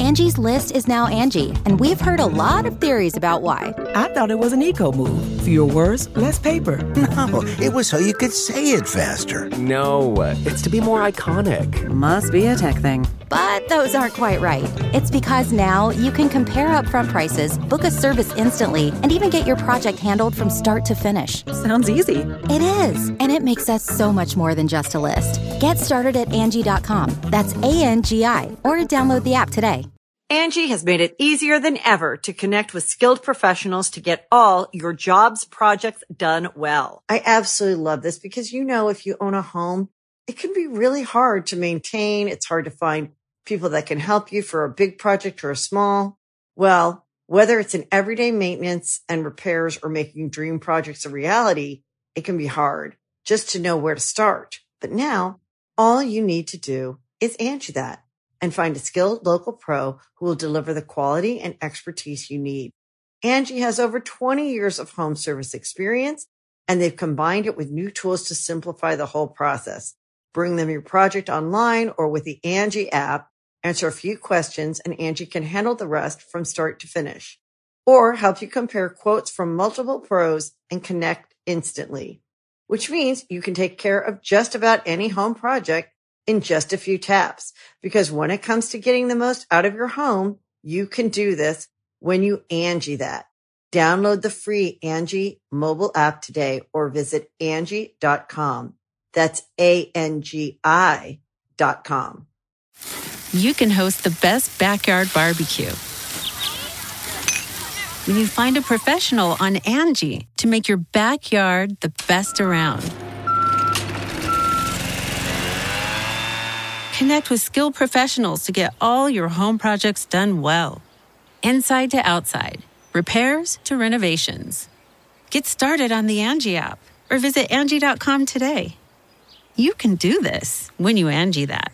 Angie's List is now Angie, and we've heard a lot of theories about why. I thought it was an eco move. Fewer words, less paper. No, it was so you could say it faster. No, it's to be more iconic. Must be a tech thing. But those aren't quite right. It's because now you can compare upfront prices, book a service instantly, and even get your project handled from start to finish. Sounds easy. It is, and it makes us so much more than just a list. Get started at Angie.com. That's ANGI, or download the app today. Angie has made it easier than ever to connect with skilled professionals to get all your jobs projects done well. I absolutely love this because, if you own a home, it can be really hard to maintain. It's hard to find people that can help you for a big project or a small. Well, whether it's in everyday maintenance and repairs or making dream projects a reality, it can be hard just to know where to start. But now all you need to do is Angie that and find a skilled local pro who will deliver the quality and expertise you need. Angie has over 20 years of home service experience, and they've combined it with new tools to simplify the whole process. Bring them your project online or with the Angie app, answer a few questions, and Angie can handle the rest from start to finish. Or help you compare quotes from multiple pros and connect instantly, which means you can take care of just about any home project in just a few taps. Because when it comes to getting the most out of your home, you can do this when you Angie that. Download the free Angie mobile app today or visit Angie.com. That's ANGI.com. You can host the best backyard barbecue when you find a professional on Angie to make your backyard the best around. Connect with skilled professionals to get all your home projects done well. Inside to outside, repairs to renovations. Get started on the Angie app or visit Angie.com today. You can do this when you Angie that.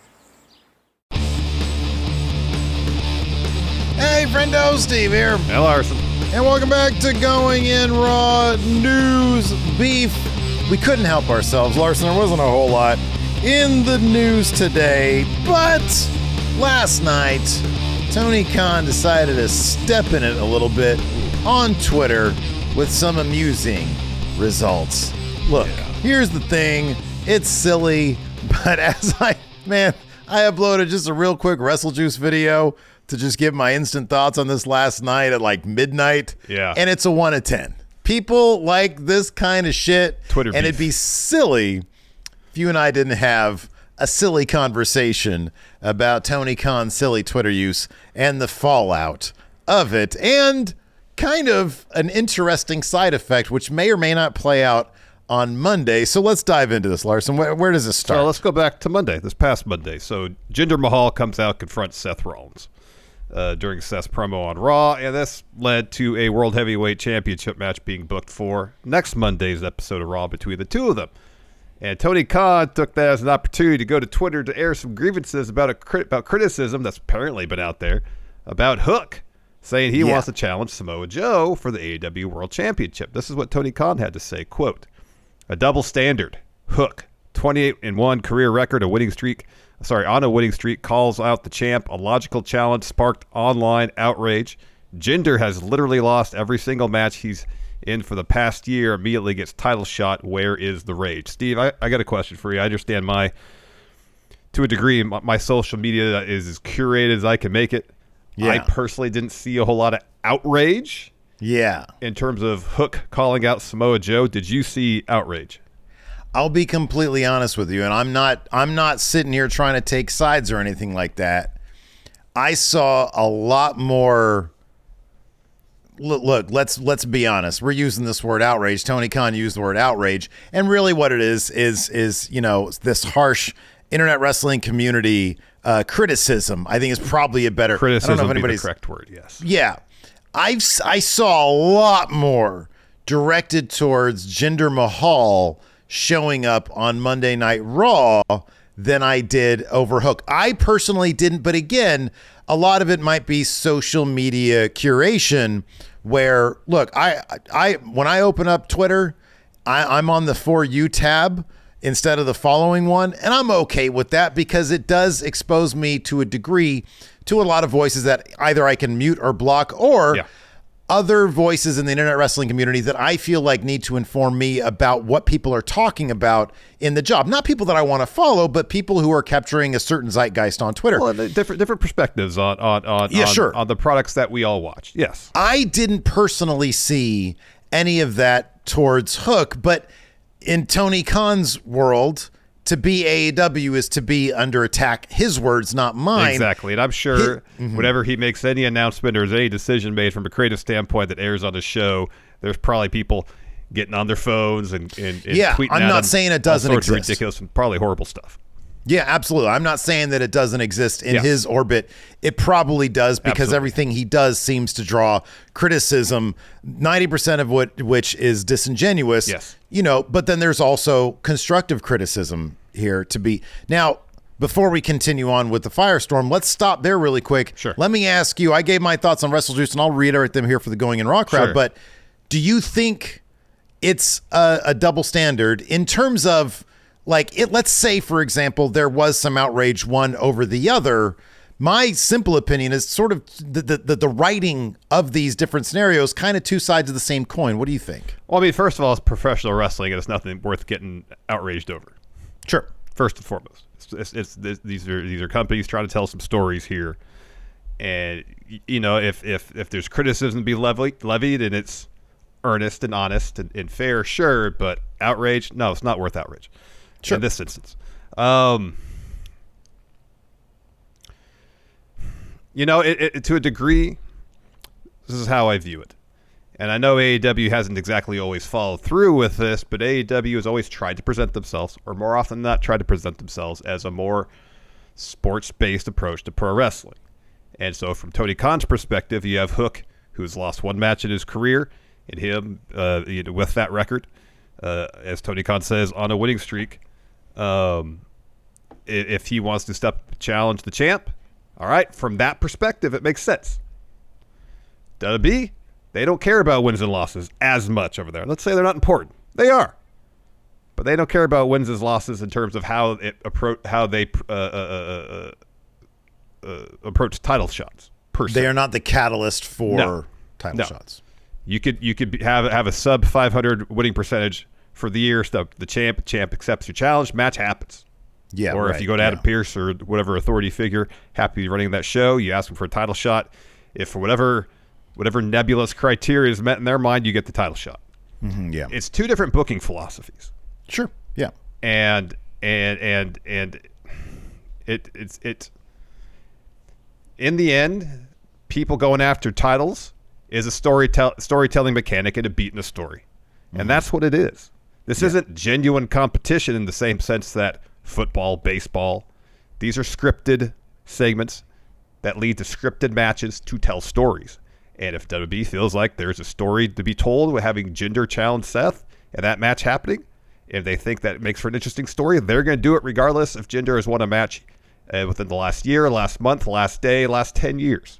Hey, friendo, Steve here. Hey, Larson. And welcome back to Going In Raw News Beef. We couldn't help ourselves, Larson. There wasn't a whole lot in the news today, but last night, Tony Khan decided to step in it a little bit on Twitter with some amusing results. Look, here's the thing. It's silly, but I uploaded just a real quick WrestleJuice video to just give my instant thoughts on this last night at like midnight. Yeah. And it's a 1 of 10. People like this kind of shit. Twitter and beef. It'd be silly if you and I didn't have a silly conversation about Tony Khan's silly Twitter use and the fallout of it, and kind of an interesting side effect, which may or may not play out on Monday. So let's dive into this, Larson. Where does this start? So let's go back to Monday, this past Monday. So Jinder Mahal comes out, confronts Seth Rollins during Seth's promo on Raw, and this led to a World Heavyweight Championship match being booked for next Monday's episode of Raw between the two of them. And Tony Khan took that as an opportunity to go to Twitter to air some grievances about criticism that's apparently been out there about Hook, saying he wants to challenge Samoa Joe for the AEW World Championship. This is what Tony Khan had to say, quote, "A double standard. Hook, 28-1 career record, on a winning streak, calls out the champ. A logical challenge sparked online outrage. Jinder has literally lost every single match he's in for the past year, immediately gets title shot. Where is the rage?" Steve, I got a question for you. I understand to a degree, my social media is as curated as I can make it. Yeah. I personally didn't see a whole lot of outrage. Yeah. In terms of Hook calling out Samoa Joe, did you see outrage? I'll be completely honest with you, and I'm not sitting here trying to take sides or anything like that. I saw a lot more. Look, let's be honest. We're using this word outrage. Tony Khan used the word outrage, and really what it is this harsh internet wrestling community criticism. I think is probably a better criticism. I don't know if anybody's the correct word. Yes. Yeah, I saw a lot more directed towards Jinder Mahal showing up on Monday Night Raw than I did over Hook. I personally didn't, but again, a lot of it might be social media curation where, look, I when I open up Twitter, I'm on the For You tab instead of the following one, and I'm okay with that because it does expose me to a degree to a lot of voices that either I can mute or block, or Yeah. other voices in the internet wrestling community that I feel like need to inform me about what people are talking about in the job. Not people that I want to follow, but people who are capturing a certain zeitgeist on Twitter. Well, different perspectives on sure. on the products that we all watch. Yes. I didn't personally see any of that towards Hook, but in Tony Khan's world, to be AEW is to be under attack. His words, not mine. Exactly. And I'm sure whenever he makes any announcement or there's any decision made from a creative standpoint that airs on the show, there's probably people getting on their phones and tweeting I'm at not him saying it all doesn't sorts of exist. ridiculous and probably horrible stuff. Yeah, absolutely. I'm not saying that it doesn't exist in Yes. his orbit. It probably does, because Absolutely. everything he does seems to draw criticism, 90% of which is disingenuous. Yes. But then there's also constructive criticism here to be. Now, before we continue on with the Firestorm, let's stop there really quick. Sure. Let me ask you, I gave my thoughts on WrestleJuice, and I'll reiterate them here for the Going in Raw crowd, Sure. but do you think it's a double standard in terms of, let's say, for example, there was some outrage one over the other. My simple opinion is sort of the writing of these different scenarios, kind of two sides of the same coin. What do you think? Well, I mean, first of all, it's professional wrestling, and it's nothing worth getting outraged over. Sure. First and foremost, these are companies trying to tell some stories here, and if there's criticism to be levied and it's earnest and honest and fair, sure, but outrage, no, it's not worth outrage. Sure. In this instance, to a degree, this is how I view it. And I know AEW hasn't exactly always followed through with this, but AEW has always tried to present themselves, or more often than not, tried to present themselves as a more sports-based approach to pro wrestling. And so from Tony Khan's perspective, you have Hook, who's lost one match in his career, and him, with that record, as Tony Khan says, on a winning streak. If he wants to challenge the champ, all right, from that perspective, it makes sense. WWE, they don't care about wins and losses as much over there. Let's say they're not important. They are. But they don't care about wins and losses in terms of how they approach title shots, per se. They are not the catalyst for No. title shots. You could have a sub 500 winning percentage for the year. So the champ accepts your challenge, match happens. Yeah. Or right, if you go to Adam Pearce or whatever authority figure, happy to be running that show, you ask him for a title shot. If for whatever nebulous criteria is met in their mind, you get the title shot. Mm-hmm, yeah. It's two different booking philosophies. Sure. Yeah. And it's in the end, people going after titles is a storytelling mechanic and a beat in a story. And that's what it is. This isn't genuine competition in the same sense that football, baseball, these are scripted segments that lead to scripted matches to tell stories. And if WWE feels like there's a story to be told with having Jinder challenge Seth and that match happening, if they think that makes for an interesting story, they're going to do it regardless if Jinder has won a match within the last year, last month, last day, last 10 years.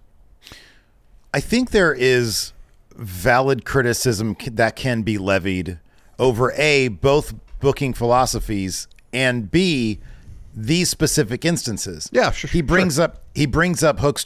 I think there is valid criticism that can be levied over A, both booking philosophies, and B, these specific instances. Yeah, sure. He brings up Hook's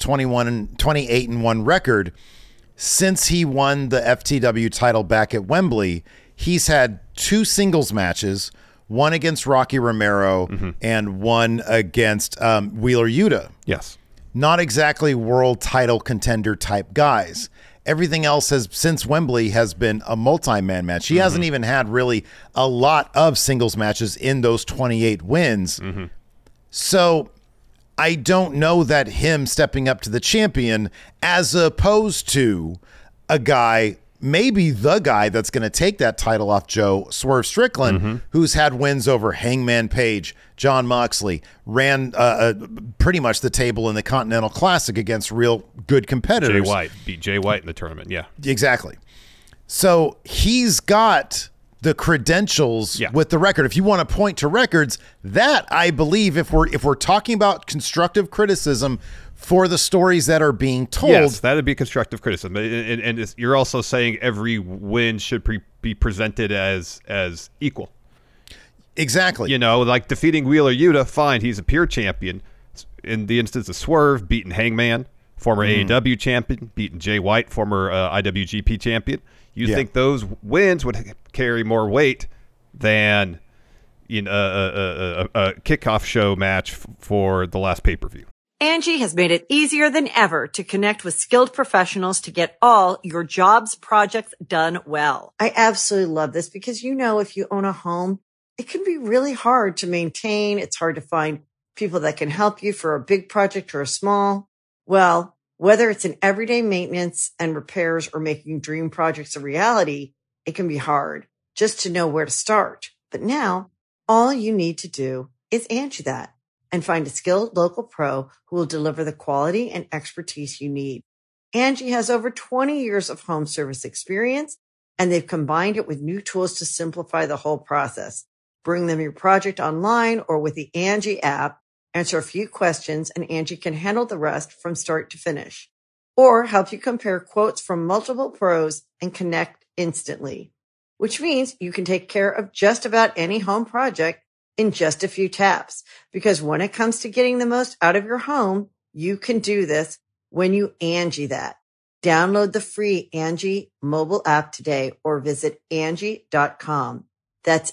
28-1 record. Since he won the FTW title back at Wembley, he's had 2 singles matches, one against Rocky Romero and one against Wheeler Yuta. Yes. Not exactly world title contender type guys. Everything else since Wembley has been a multi-man match. He hasn't even had really a lot of singles matches in those 28 wins. So I don't know that him stepping up to the champion, as opposed to a guy, maybe the guy that's going to take that title off Joe, Swerve Strickland, who's had wins over Hangman Page, John Moxley, ran pretty much the table in the Continental Classic against real good competitors. Jay White beat Jay White in the tournament. Yeah. Exactly. So he's got the credentials with the record. If you want to point to records, that I believe, if we're talking about constructive criticism for the stories that are being told, yes, that would be constructive criticism. And you're also saying every win should be presented as equal. Exactly. Like defeating Wheeler Yuta, fine, he's a peer champion. in the instance of Swerve, beating Hangman, former AEW champion, beating Jay White, former IWGP champion. You think those wins would carry more weight than a kickoff show match for the last pay-per-view. Angie has made it easier than ever to connect with skilled professionals to get all your jobs projects done well. I absolutely love this because, if you own a home, it can be really hard to maintain. It's hard to find people that can help you for a big project or a small. Well, whether it's in everyday maintenance and repairs or making dream projects a reality, it can be hard just to know where to start. But now all you need to do is Angie that and find a skilled local pro who will deliver the quality and expertise you need. Angie has over 20 years of home service experience, and they've combined it with new tools to simplify the whole process. Bring them your project online or with the Angie app, answer a few questions, and Angie can handle the rest from start to finish. Or help you compare quotes from multiple pros and connect instantly, which means you can take care of just about any home project in just a few taps. Because when it comes to getting the most out of your home, you can do this when you Angie that. Download the free Angie mobile app today or visit Angie.com. That's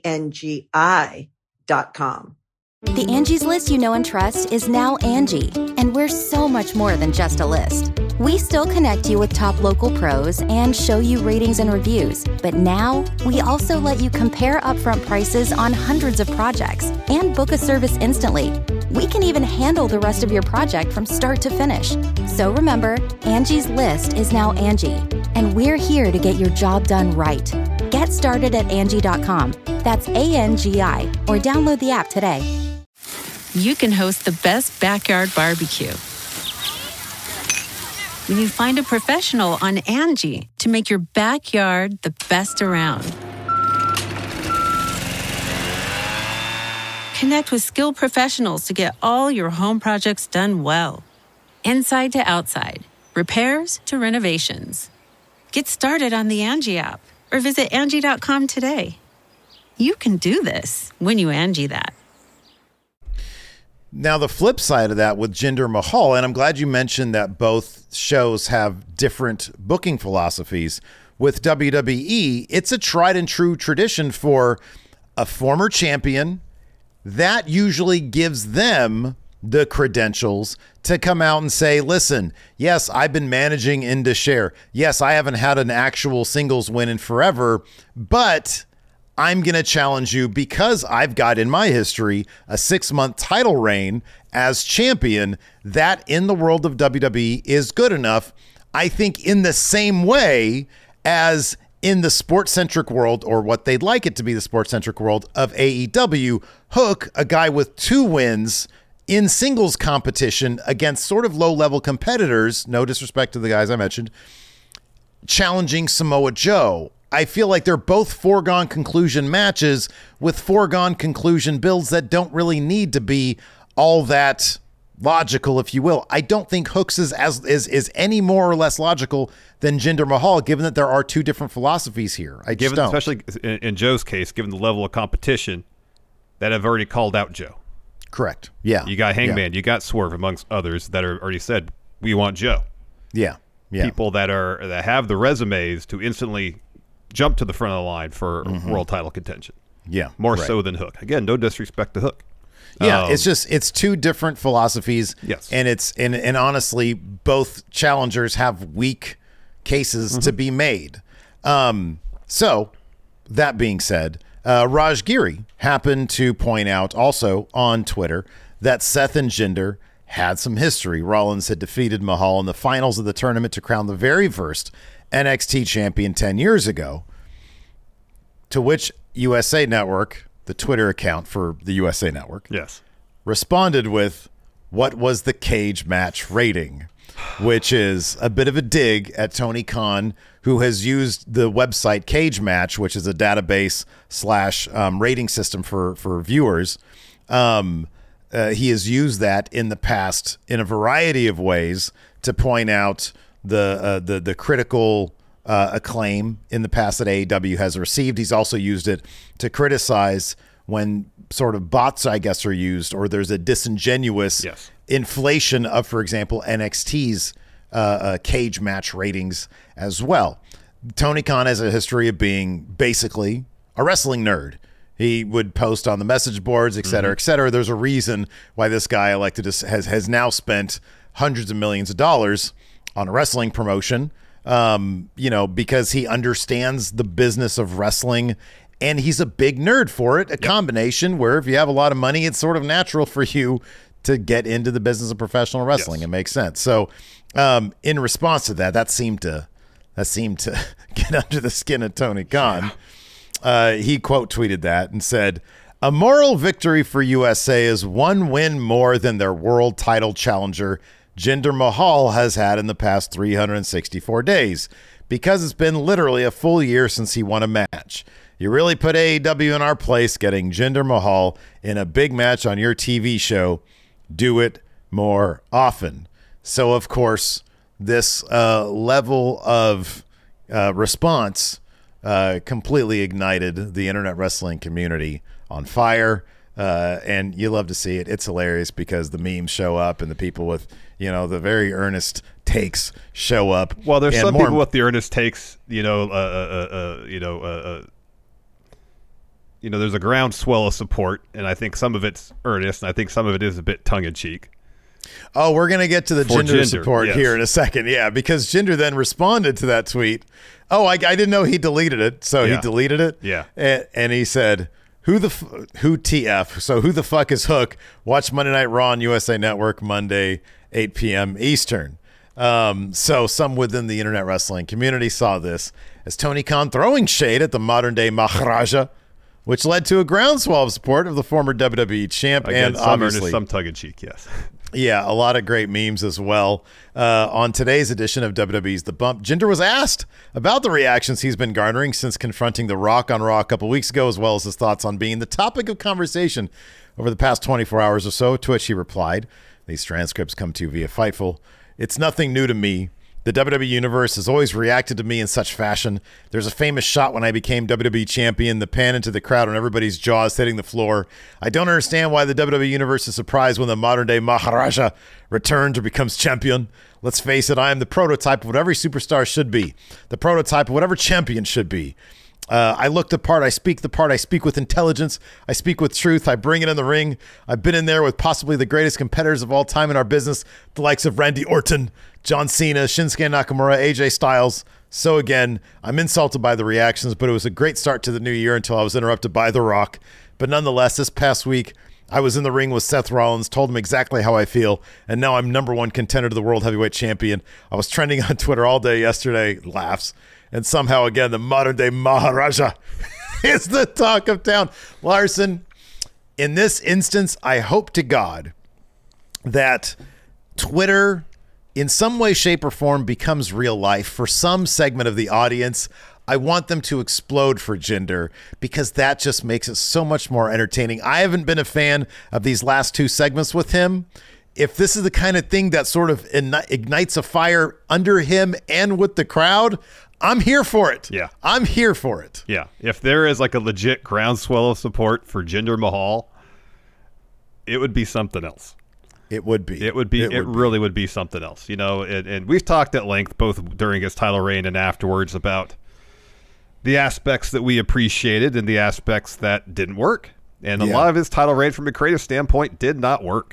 ANGI.com. The Angie's List you know and trust is now Angie, and we're so much more than just a list. We still connect you with top local pros and show you ratings and reviews, but now we also let you compare upfront prices on hundreds of projects and book a service instantly. We can even handle the rest of your project from start to finish. So remember, Angie's List is now Angie, and we're here to get your job done right. Get started at Angie.com. That's ANGI, or download the app today. You can host the best backyard barbecue when you find a professional on Angie to make your backyard the best around. Connect with skilled professionals to get all your home projects done well. Inside to outside, repairs to renovations. Get started on the Angie app or visit Angie.com today. You can do this when you Angie that. Now, the flip side of that with Jinder Mahal, and I'm glad you mentioned that both shows have different booking philosophies. With WWE, it's a tried and true tradition for a former champion. That usually gives them the credentials to come out and say, listen, yes, I've been managing Indus Sher. Yes, I haven't had an actual singles win in forever, but I'm going to challenge you because I've got in my history a 6-month title reign as champion. That in the world of WWE is good enough. I think in the same way as in the sports-centric world, or what they'd like it to be the sports-centric world of AEW, Hook, a guy with 2 wins in singles competition against sort of low-level competitors, no disrespect to the guys I mentioned, challenging Samoa Joe. I feel like they're both foregone conclusion matches with foregone conclusion builds that don't really need to be all that logical, if you will. I don't think Hooks is any more or less logical than Jinder Mahal, given that there are 2 different philosophies here. I just don't. Especially in Joe's case, given the level of competition that have already called out Joe. Correct. Yeah. You got Hangman, you got Swerve, amongst others that are already said, we want Joe. Yeah. People that have the resumes to instantly jump to the front of the line for world title contention. Yeah. More so than Hook. Again, no disrespect to Hook. Yeah, it's 2 different philosophies. Yes. And and honestly, both challengers have weak cases to be made. So that being said, Raj Giri happened to point out also on Twitter that Seth and Jinder had some history. Rollins had defeated Mahal in the finals of the tournament to crown the very first NXT champion 10 years ago, to which USA Network, the Twitter account for the USA Network, yes, responded with, what was the cage match rating? Which is a bit of a dig at Tony Khan, who has used the website Cage Match, which is a database / rating system for viewers. He has used that in the past in a variety of ways to point out the critical acclaim in the past that AEW has received. He's also used it to criticize when sort of bots, I guess, are used, or there's a disingenuous inflation of, for example, NXT's cage match ratings as well. Tony Khan has a history of being basically a wrestling nerd. He would post on the message boards, et cetera, et cetera. There's a reason why this guy elected has now spent hundreds of millions of dollars on a wrestling promotion, because he understands the business of wrestling, and he's a big nerd for it. A combination where if you have a lot of money, it's sort of natural for you to get into the business of professional wrestling. It makes sense. So in response to that seemed to get under the skin of Tony Khan. He quote tweeted that and said, "A moral victory for USA is one win more than their world title challenger Jinder Mahal has had in the past 364 days, because it's been literally a full year since he won a match. You really put AEW in our place, getting Jinder Mahal in a big match on your TV show. Do it more often." So, of course, this level of response completely ignited the internet wrestling community on fire. And you love to see it. It's hilarious because the memes show up and the people with, the very earnest takes show up. Well, there's and some people with the earnest takes, there's a groundswell of support, and I think some of it's earnest, and I think some of it is a bit tongue-in-cheek. Oh, we're going to get to the Jinder support here in a second. Yeah, because Jinder then responded to that tweet. Oh, I didn't know he deleted it. So he deleted it. Yeah. And he said, who TF? So who the fuck is Hook? Watch Monday Night Raw on USA Network Monday, 8 p.m. Eastern. So some within the internet wrestling community saw this as Tony Khan throwing shade at the modern-day Maharaja, which led to a groundswell of support of the former WWE champ. Again, and obviously some tongue-in-cheek, yes. Yeah, a lot of great memes as well. On today's edition of WWE's The Bump, Jinder was asked about the reactions he's been garnering since confronting The Rock on Raw a couple weeks ago, as well as his thoughts on being the topic of conversation over the past 24 hours or so, to which he replied, these transcripts come to you via Fightful, "It's nothing new to me. The WWE Universe has always reacted to me in such fashion. There's a famous shot when I became WWE champion, the pan into the crowd and everybody's jaws hitting the floor. I don't understand why the WWE Universe is surprised when the modern-day Maharaja returns or becomes champion. Let's face it, I am the prototype of what every superstar should be, the prototype of what every champion should be. I look the part, I speak the part, I speak with intelligence, I speak with truth, I bring it in the ring. I've been in there with possibly the greatest competitors of all time in our business, the likes of Randy Orton, John Cena, Shinsuke Nakamura, AJ Styles. So again, I'm insulted by the reactions, but it was a great start to the new year until I was interrupted by The Rock. But nonetheless, this past week, I was in the ring with Seth Rollins, told him exactly how I feel, and now I'm number one contender to the World Heavyweight Champion. I was trending on Twitter all day yesterday, laughs, and somehow again the modern-day Maharaja is the talk of town. Larson, in this instance, I hope to God that Twitter, in some way, shape, or form, becomes real life for some segment of the audience. I want them to explode for Jinder because that just makes it so much more entertaining. I haven't been a fan of these last two segments with him. If this is the kind of thing that sort of ignites a fire under him and with the crowd, I'm here for it. Yeah. I'm here for it. Yeah. If there is like a legit groundswell of support for Jinder Mahal, it would be something else. It would be. It really would be something else. And we've talked at length both during his title reign and afterwards about the aspects that we appreciated and the aspects that didn't work. And a lot of his title reign from a creative standpoint did not work.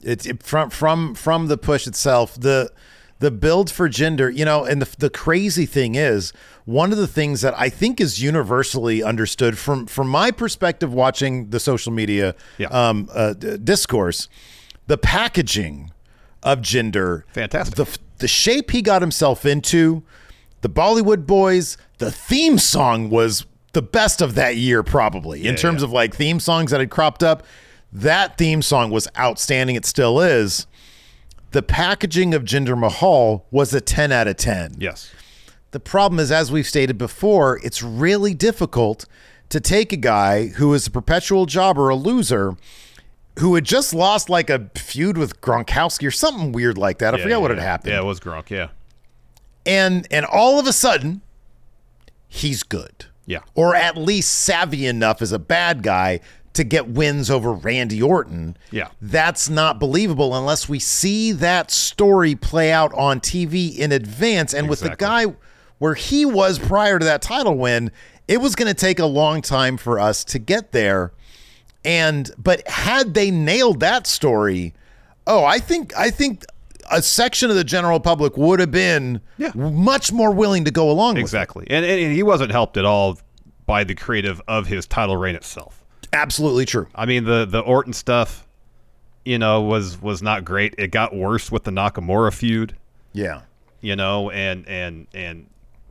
From the push itself, the build for Jinder, and the crazy thing is, one of the things that I think is universally understood from my perspective watching the social media discourse, the packaging of Jinder, fantastic. The shape he got himself into, the Bollywood Boys, the theme song was the best of that year probably in terms of like theme songs that had cropped up. That theme song was outstanding. It still is. The packaging of Jinder Mahal was a 10 out of 10. Yes. The problem is, as we've stated before, it's really difficult to take a guy who is a perpetual jobber, a loser, who had just lost like a feud with Gronkowski or something weird like that. I forget what had happened. Yeah, it was Gronk, yeah. And all of a sudden, he's good. Yeah. Or at least savvy enough as a bad guy to get wins over Randy Orton. Yeah. That's not believable unless we see that story play out on TV in advance. And with the guy where he was prior to that title win, it was going to take a long time for us to get there. But had they nailed that story, I think a section of the general public would have been much more willing to go along with it. Exactly. And he wasn't helped at all by the creative of his title reign itself. Absolutely true. I mean, the Orton stuff, was not great. It got worse with the Nakamura feud. Yeah. The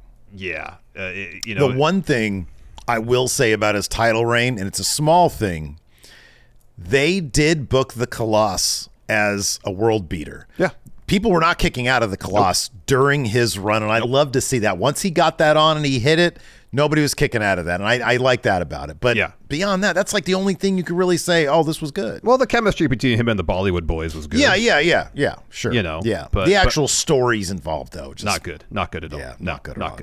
one thing I will say about his title reign, and it's a small thing, they did book the Colossus as a world beater. Yeah. People were not kicking out of the Colossus during his run, and I'd love to see that. Once he got that on and he hit it, nobody was kicking out of that, and I like that about it. But beyond that, that's like the only thing you could really say, this was good. Well, the chemistry between him and the Bollywood Boys was good. Yeah, sure. But the actual stories involved, though, just not good at all. Yeah, not good. No.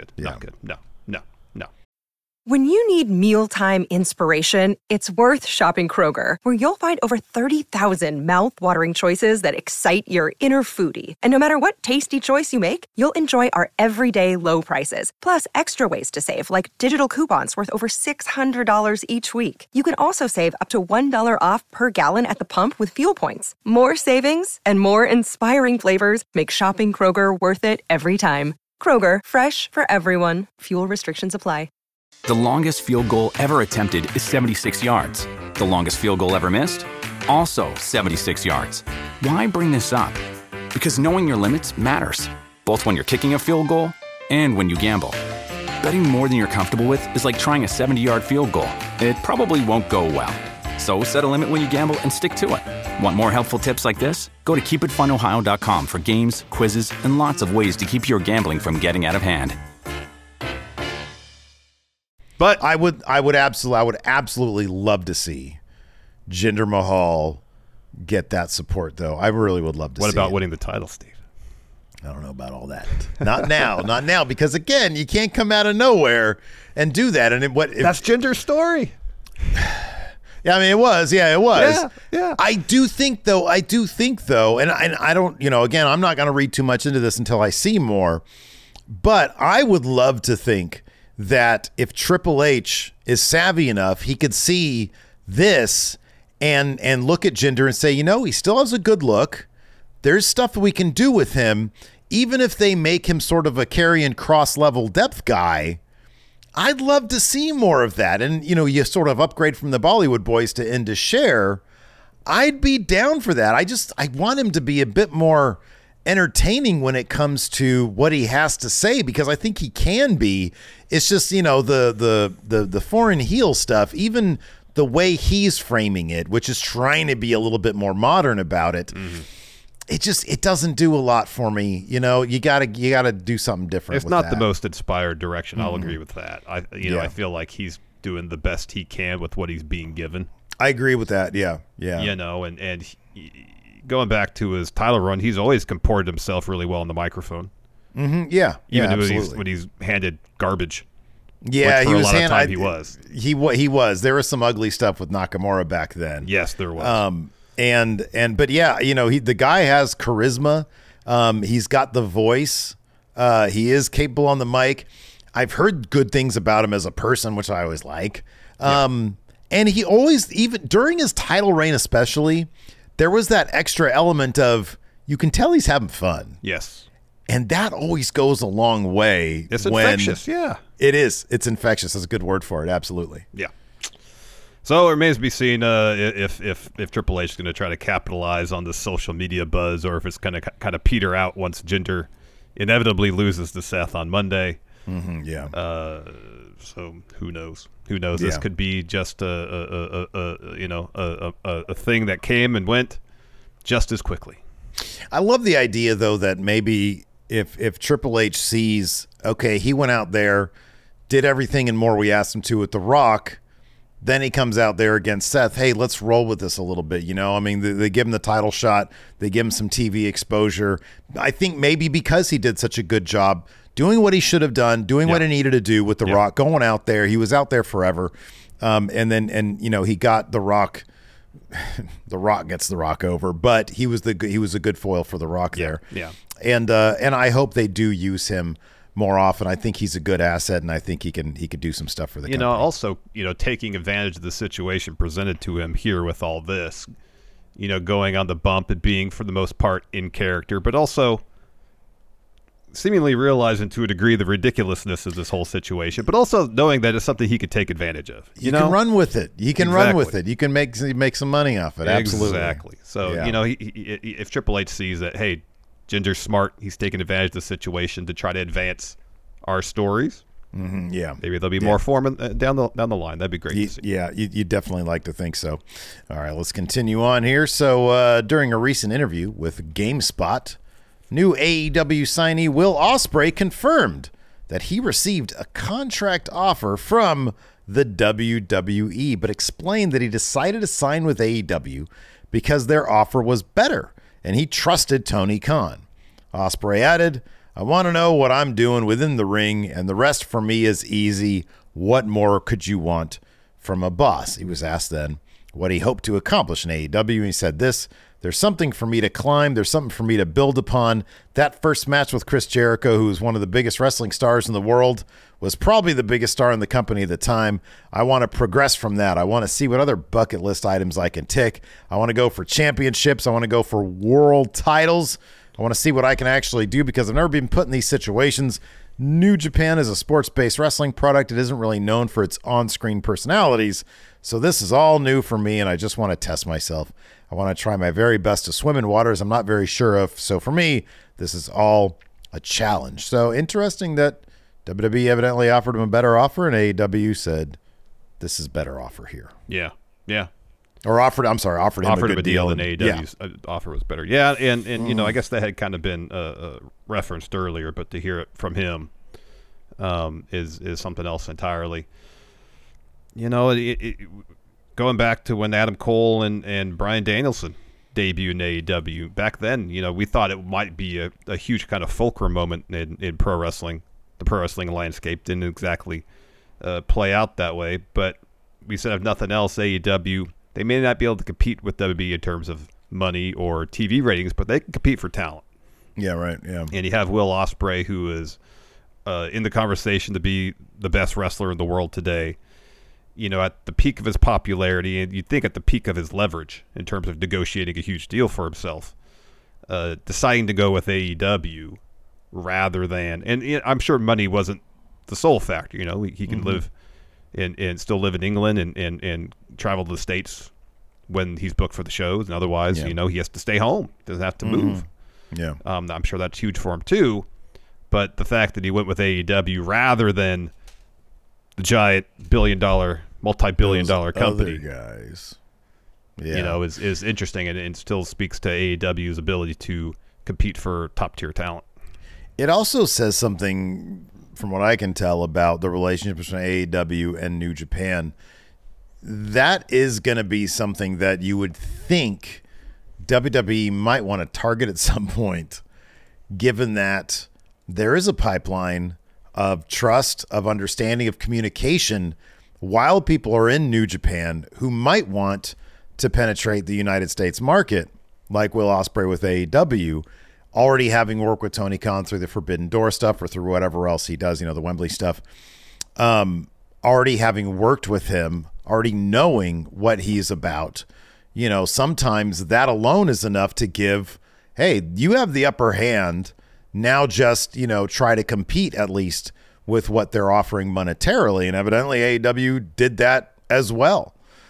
When you need mealtime inspiration, it's worth shopping Kroger, where you'll find over 30,000 mouth-watering choices that excite your inner foodie. And no matter what tasty choice you make, you'll enjoy our everyday low prices, plus extra ways to save, like digital coupons worth over $600 each week. You can also save up to $1 off per gallon at the pump with fuel points. More savings and more inspiring flavors make shopping Kroger worth it every time. Kroger, fresh for everyone. Fuel restrictions apply. The longest field goal ever attempted is 76 yards. The longest field goal ever missed? Also 76 yards. Why bring this up? Because knowing your limits matters, both when you're kicking a field goal and when you gamble. Betting more than you're comfortable with is like trying a 70-yard field goal. It probably won't go well. So set a limit when you gamble and stick to it. Want more helpful tips like this? Go to keepitfunohio.com for games, quizzes, and lots of ways to keep your gambling from getting out of hand. But I would absolutely love to see Jinder Mahal get that support, though. I really would love to see it. What about winning the title, Steve? I don't know about all that. Not now, because again, you can't come out of nowhere and do that. And that's Jinder's story. Yeah, I mean, it was. Yeah. I do think though, and I don't, again, I'm not going to read too much into this until I see more, but I would love to think that if Triple H is savvy enough, he could see this and look at Jinder and say, he still has a good look. There's stuff that we can do with him, even if they make him sort of a Karrion Kross level depth guy. I'd love to see more of that. And, you sort of upgrade from the Bollywood Boys to Indus Sher. I'd be down for that. I want him to be a bit more entertaining when it comes to what he has to say, because I think he can be. It's just, the foreign heel stuff, even the way he's framing it, which is trying to be a little bit more modern about it. Mm-hmm. It doesn't do a lot for me. You gotta do something different. It's not the most inspired direction. I'll agree with that. I feel like he's doing the best he can with what he's being given. I agree with that. Yeah. And going back to his title run, he's always comported himself really well on the microphone. Mm-hmm. Yeah. Even when he's handed garbage. Yeah, he was. He was. There was some ugly stuff with Nakamura back then. Yes, there was. But yeah, the guy has charisma. He's got the voice. He is capable on the mic. I've heard good things about him as a person, which I always like. And he always, even during his title reign especially, there was that extra element of, you can tell he's having fun. Yes. And that always goes a long way. It's infectious, yeah. It is. It's infectious. That's a good word for it. Absolutely. Yeah. So it remains to be seen if Triple H is going to try to capitalize on the social media buzz, or if it's going to kind of peter out once Jinder inevitably loses to Seth on Monday. Mm-hmm, yeah. So who knows? Who knows? Yeah. This could be just a thing that came and went just as quickly. I love the idea, though, that maybe if Triple H sees, okay, he went out there, did everything and more we asked him to with The Rock, then he comes out there against Seth. Hey, let's roll with this a little bit. I mean, they give him the title shot. They give him some TV exposure. I think maybe because he did such a good job doing what he should have done, doing what he needed to do with The Rock, going out there. He was out there forever. And he got The Rock. The Rock gets The Rock over, but he was a good foil for The Rock there. Yeah. And I hope they do use him more often. I think he's a good asset, and I think he could do some stuff for the company. Also, taking advantage of the situation presented to him here with all this, going on the bump and being for the most part in character, but also seemingly realizing to a degree the ridiculousness of this whole situation, but also knowing that it's something he could take advantage of. You can run with it. You can run with it. You can make some money off it. Absolutely. Exactly. So, if Triple H sees that, hey, Ginger's smart, he's taking advantage of the situation to try to advance our stories. Mm-hmm, yeah. Maybe there'll be more form down the line. That'd be great to see. Yeah, you definitely like to think so. All right, let's continue on here. So, during a recent interview with GameSpot, new AEW signee Will Ospreay confirmed that he received a contract offer from the WWE, but explained that he decided to sign with AEW because their offer was better, and he trusted Tony Khan. Ospreay added, "I want to know what I'm doing within the ring, and the rest for me is easy. What more could you want from a boss?" He was asked then what he hoped to accomplish in AEW, and he said this: "There's something for me to climb. There's something for me to build upon. That first match with Chris Jericho, who was one of the biggest wrestling stars in the world, was probably the biggest star in the company at the time. I want to progress from that. I want to see what other bucket list items I can tick. I want to go for championships. I want to go for world titles. I want to see what I can actually do because I've never been put in these situations. New Japan is a sports-based wrestling product. It isn't really known for its on-screen personalities. So this is all new for me, and I just want to test myself. I want to try my very best to swim in waters I'm not very sure of. So for me, this is all a challenge." So interesting that WWE evidently offered him a better offer, and AEW said, "This is better offer here." Yeah. Or offered him a deal than AEW's offer was better. Yeah, and I guess that had kind of been referenced earlier, but to hear it from him is something else entirely. Going back to when Adam Cole and Bryan Danielson debuted in AEW, back then, we thought it might be a huge kind of fulcrum moment in pro wrestling. The pro wrestling landscape didn't exactly play out that way, but we said if nothing else, AEW, they may not be able to compete with WWE in terms of money or TV ratings, but they can compete for talent. Yeah, right, yeah. And you have Will Ospreay, who is in the conversation to be the best wrestler in the world today, at the peak of his popularity, and you'd think at the peak of his leverage in terms of negotiating a huge deal for himself, deciding to go with AEW rather than, and I'm sure money wasn't the sole factor. He can live and still live in England and travel to the States when he's booked for the shows, and otherwise, he has to stay home. Doesn't have to move. Yeah. I'm sure that's huge for him too. But the fact that he went with AEW rather than the giant multi-billion-dollar company, other guys, is interesting, and still speaks to AEW's ability to compete for top-tier talent. It also says something, from what I can tell, about the relationship between AEW and New Japan. That is going to be something that you would think WWE might want to target at some point, given that there is a pipeline of trust, of understanding, of communication while people are in New Japan who might want to penetrate the United States market, like Will Ospreay with AEW, already having worked with Tony Khan through the Forbidden Door stuff or through whatever else he does, the Wembley stuff, already having worked with him, already knowing what he's about. Sometimes that alone is enough to give, hey, you have the upper hand. Now just, try to compete at least with what they're offering monetarily. And evidently AEW did that as well.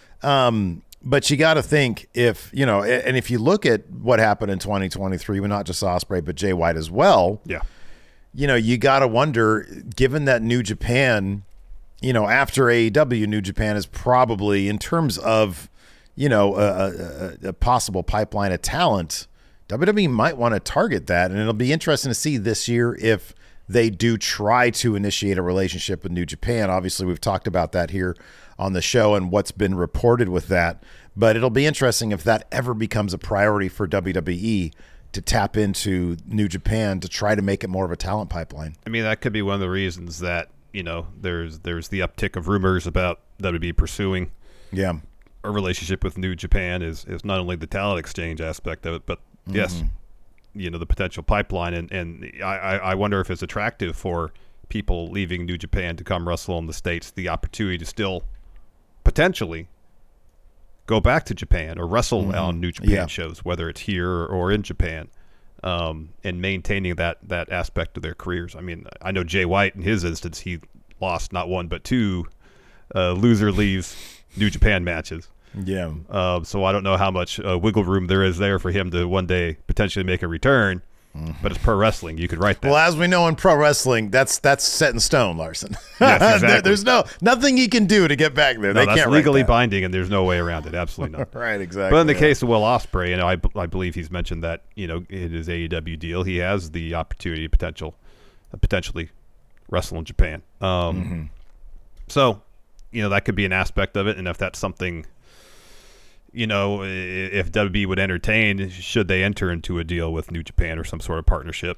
But you got to think if you look at what happened in 2023, with not just Ospreay, but Jay White as well. Yeah. You got to wonder, given that New Japan, after AEW, New Japan is probably, in terms of, a possible pipeline of talent, WWE might want to target that, and it'll be interesting to see this year if they do try to initiate a relationship with New Japan. Obviously, we've talked about that here on the show and what's been reported with that, but it'll be interesting if that ever becomes a priority for WWE to tap into New Japan to try to make it more of a talent pipeline. I mean, that could be one of the reasons that, there's the uptick of rumors about WB pursuing a relationship with New Japan is not only the talent exchange aspect of it, but yes, the potential pipeline. And I wonder if it's attractive for people leaving New Japan to come wrestle in the States, the opportunity to still potentially go back to Japan or wrestle on New Japan shows, whether it's here or in Japan, and maintaining that aspect of their careers. I mean, I know Jay White, in his instance, he lost not one but two loser leaves New Japan matches. Yeah. So I don't know how much wiggle room there is there for him to one day potentially make a return. But it's pro wrestling. You could write that. Well, as we know in pro wrestling, that's set in stone, Larson. Yes, exactly. There's nothing he can do to get back there. No, they that's can't legally write that. binding, and there's no way around it. Absolutely not. Right, exactly. But in the case of Will Ospreay, I believe he's mentioned that in his AEW deal, he has the opportunity to potentially wrestle in Japan. So, that could be an aspect of it, and if that's something. If WB would entertain, should they enter into a deal with New Japan or some sort of partnership,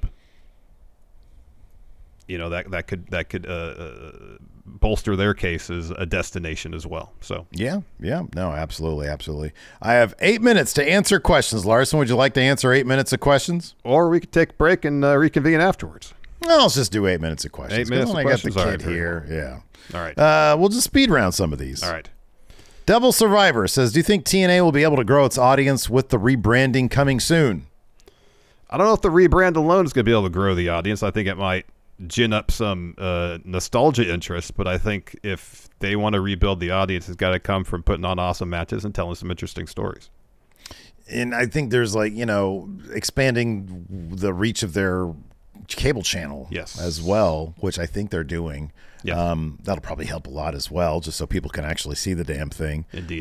that could bolster their case as a destination as well. So no, absolutely. I have 8 minutes to answer questions. Larson, would you like to answer 8 minutes of questions? Or we could take a break and reconvene afterwards. Well, let's just do 8 minutes of questions. 8 minutes of questions. I got the kid here. Yeah. All right. We'll just speed round some of these. All right. Devil Survivor says, do you think TNA will be able to grow its audience with the rebranding coming soon? I don't know if the rebrand alone is going to be able to grow the audience. I think it might gin up some nostalgia interest, but I think if they want to rebuild the audience, it's got to come from putting on awesome matches and telling some interesting stories. And I think there's expanding the reach of their cable channel as well, which I think they're doing. Yeah. That'll probably help a lot as well, just so people can actually see the damn thing. Indeed.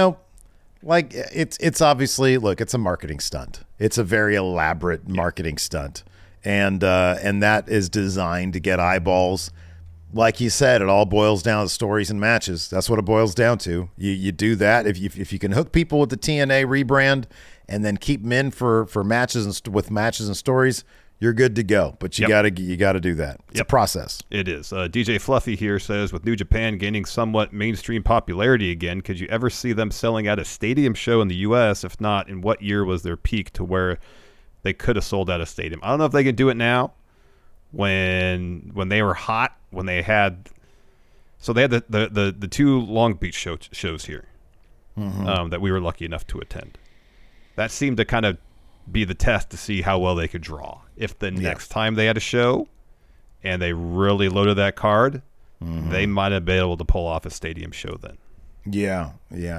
It's obviously, look, it's a marketing stunt. It's a very elaborate marketing stunt. And that is designed to get eyeballs. Like you said, it all boils down to stories and matches. That's what it boils down to. You do that. If you can hook people with the TNA rebrand and then keep them in for matches with matches and stories, you're good to go, but you gotta do that. It's a process. It is. DJ Fluffy here says, with New Japan gaining somewhat mainstream popularity again, could you ever see them selling out a stadium show in the U.S.? If not, in what year was their peak to where they could have sold out a stadium? I don't know if they can do it now. When they were hot, when they had, so they had the two Long Beach shows here that we were lucky enough to attend. That seemed to kind of be the test to see how well they could draw. If the next time they had a show and they really loaded that card, they might have been able to pull off a stadium show then. Yeah.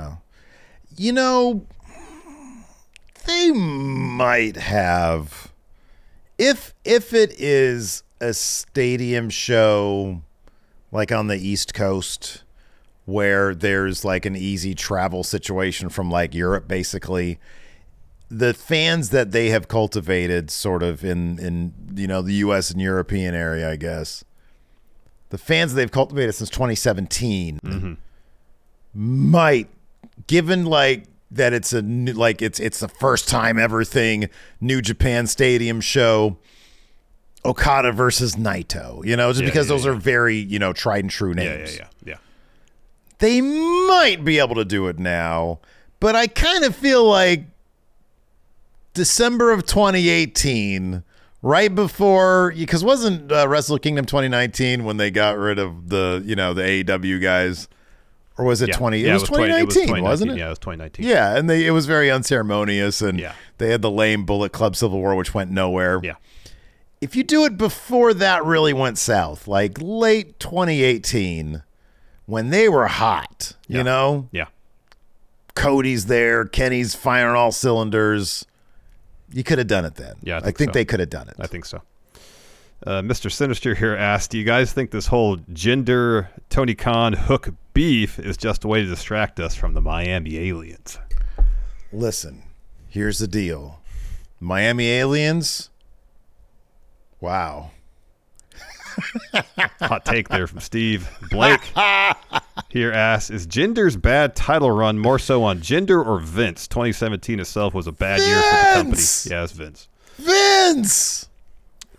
They might have. If it is a stadium show like on the East Coast where there's like an easy travel situation from like Europe, basically, the fans that they have cultivated sort of in the U.S. and European area, I guess, the fans they've cultivated since 2017 might, given like that it's a new, like it's the first time ever thing, New Japan Stadium show, Okada versus Naito, because those are very, tried and true names. Yeah. They might be able to do it now, but I kind of feel like December of 2018, right before, because wasn't Wrestle Kingdom 2019 when they got rid of the AEW guys, or was it 20? It was 2019, wasn't it? Yeah, it was 2019. Yeah, and it was very unceremonious, and they had the lame Bullet Club Civil War, which went nowhere. Yeah. If you do it before that really went south, like late 2018, when they were hot, Yeah. Cody's there, Kenny's firing all cylinders. You could have done it then. Yeah, I think they could have done it. I think so. Mr. Sinister here asked, do you guys think this whole Jinder Tony Khan hook beef is just a way to distract us from the Miami aliens? Listen, here's the deal. Miami aliens, wow. Hot take there from Steve. Blake here asks, is Jinder's bad title run more so on Jinder or Vince? 2017 itself was a bad year for the company. Yeah, it's Vince.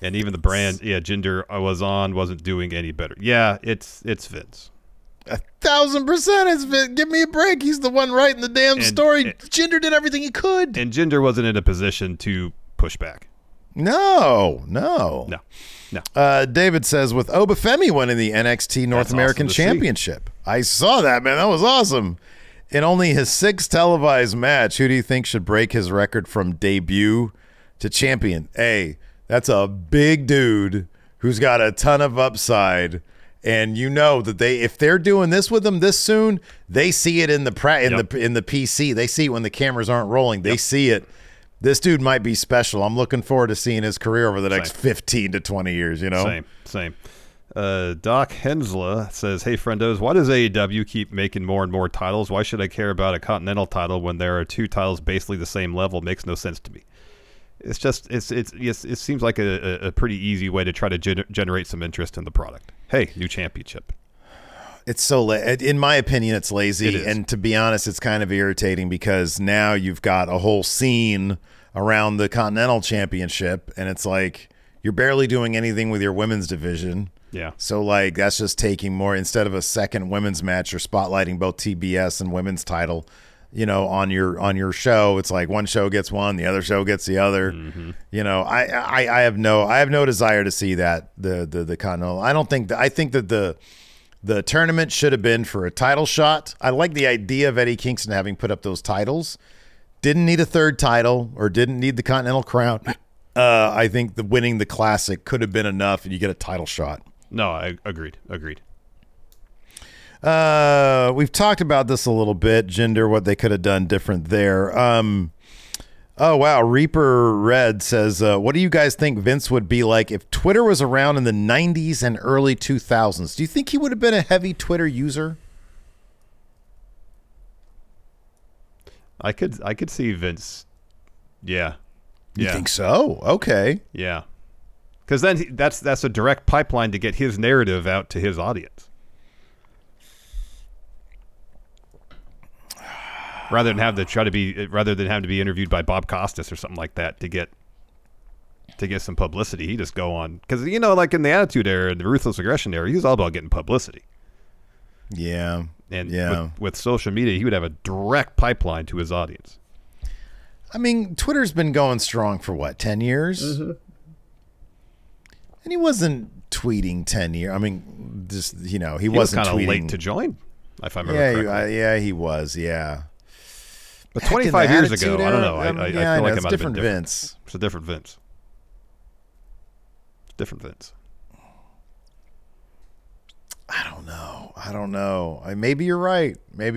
And even the brand, Jinder wasn't doing any better. Yeah, it's Vince. 1,000% it's Vince. Give me a break. He's the one writing the damn story. Jinder did everything he could. And Jinder wasn't in a position to push back. No. David says, with Obafemi winning the NXT North American Championship. I saw that, man. That was awesome. In only his 6th televised match, who do you think should break his record from debut to champion? Hey, that's a big dude who's got a ton of upside. And you know that if they're doing this with him this soon, they see it in the PC. They see it when the cameras aren't rolling. They see it. This dude might be special. I'm looking forward to seeing his career over the next 15 to 20 years, you know? Same. Doc Hensla says, hey, friendos, why does AEW keep making more and more titles? Why should I care about a Continental title when there are 2 titles basically the same level? Makes no sense to me. It's just, it seems like a pretty easy way to try to generate some interest in the product. Hey, new championship. It's so in my opinion, it's lazy. And to be honest, it's kind of irritating because now you've got a whole scene around the Continental Championship, and it's like you're barely doing anything with your women's division. Yeah. So like that's just taking more instead of a second women's match. You're spotlighting both TBS and women's title, you know, on your show. It's like one show gets one, the other show gets the other. Mm-hmm. You know, I have no desire to see that the Continental. I think that the tournament should have been for a title shot. I like the idea of Eddie Kingston having put up those titles. Didn't need a 3rd title or didn't need the Continental crown. I think winning the Classic could have been enough, and you get a title shot. No, I agreed. We've talked about this a little bit, Jinder, what they could have done different there. Oh, wow. Reaper Red says, what do you guys think Vince would be like if Twitter was around in the 90s and early 2000s? Do you think he would have been a heavy Twitter user? I could see Vince. Yeah. You think so? Okay. Yeah. Because then that's a direct pipeline to get his narrative out to his audience. Rather than have to be interviewed by Bob Costas or something like that to get some publicity, he just go on because like in the Attitude Era and the Ruthless Aggression Era, he was all about getting publicity. Yeah, and with social media, he would have a direct pipeline to his audience. I mean, Twitter's been going strong for what, 10 years? Mm-hmm. And he wasn't tweeting 10 years. I mean, just he wasn't was kind tweeting. Of late to join, if I remember correctly. He was. Yeah. But 25 years ago, I don't know. I feel like it might have been different. Vince. It's a different Vince. Different Vince. I don't know. Maybe you're right.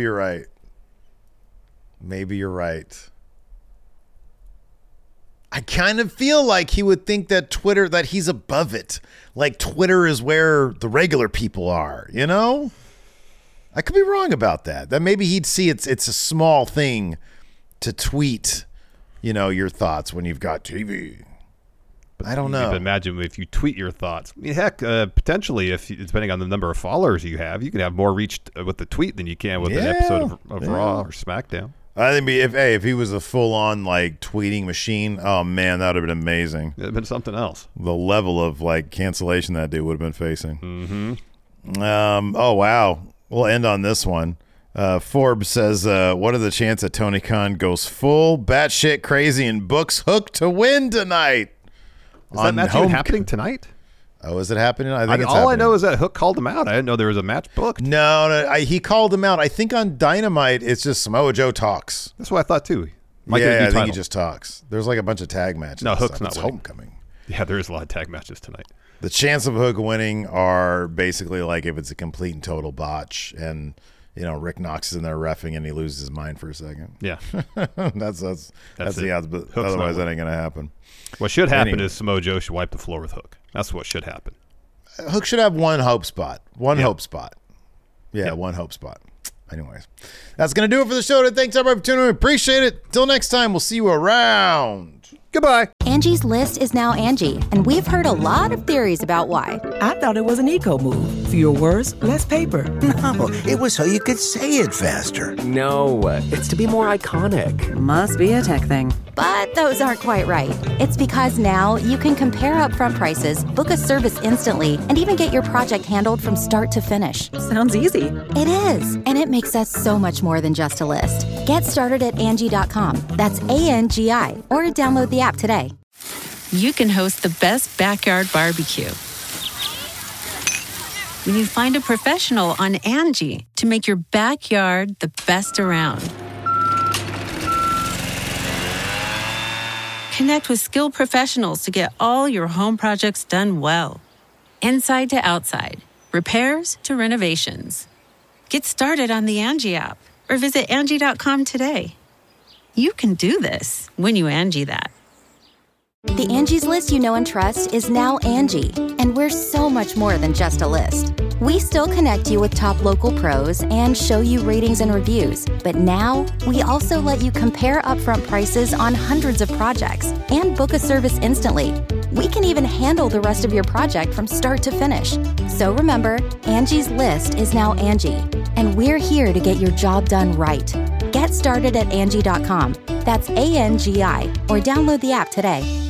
I kind of feel like he would think that Twitter, that he's above it. Like Twitter is where the regular people are, you know? I could be wrong about that. That maybe he'd see it's a small thing to tweet, your thoughts when you've got TV. But I don't know. Imagine if you tweet your thoughts. I mean, heck, potentially, depending on the number of followers you can have more reach with the tweet than you can with an episode of Raw or SmackDown. I think if he was a full-on like tweeting machine, oh man, that would have been amazing. It'd have been something else. The level of like cancellation that dude would have been facing. Mm-hmm. Oh wow. We'll end on this one. Forbes says, what are the chances that Tony Khan goes full batshit crazy and books Hook to win tonight? Is that match even happening tonight? Oh, is it happening? I think it's all happening. I know is that Hook called him out. I didn't know there was a match booked. No, he called him out. I think on Dynamite, it's just Samoa Joe talks. That's what I thought too. I think he just talks. There's like a bunch of tag matches. No, Hook's not winning. Homecoming. Yeah, there is a lot of tag matches tonight. The chance of Hook winning are basically like if it's a complete and total botch and Rick Knox is in there reffing and he loses his mind for a second. Yeah. that's the odds, but Hook's otherwise that ain't going to happen. What should happen is Samoa Joe should wipe the floor with Hook. That's what should happen. Hook should have one hope spot. Hope spot. Yeah, one hope spot. Anyways, that's going to do it for the show today. Thanks everybody for tuning in. Appreciate it. Till next time, we'll see you around. Goodbye. Angie's List is now Angie, and we've heard a lot of theories about why. I thought it was an eco move. Fewer words, less paper. No, it was so you could say it faster. No, it's to be more iconic. Must be a tech thing. But those aren't quite right. It's because now you can compare upfront prices, book a service instantly, and even get your project handled from start to finish. Sounds easy. It is, and it makes us so much more than just a list. Get started at Angie.com. That's ANGI, or download the app today. You can host the best backyard barbecue when you find a professional on Angie to make your backyard the best around. Connect with skilled professionals to get all your home projects done well. Inside to outside, repairs to renovations. Get started on the Angie app or visit Angie.com today. You can do this when you Angie that. The Angie's List you know and trust is now Angie, and we're so much more than just a list. We still connect you with top local pros and show you ratings and reviews, but now we also let you compare upfront prices on hundreds of projects and book a service instantly. We can even handle the rest of your project from start to finish. So remember, Angie's List is now Angie, and we're here to get your job done right. Get started at Angie.com. That's ANGI, or download the app today.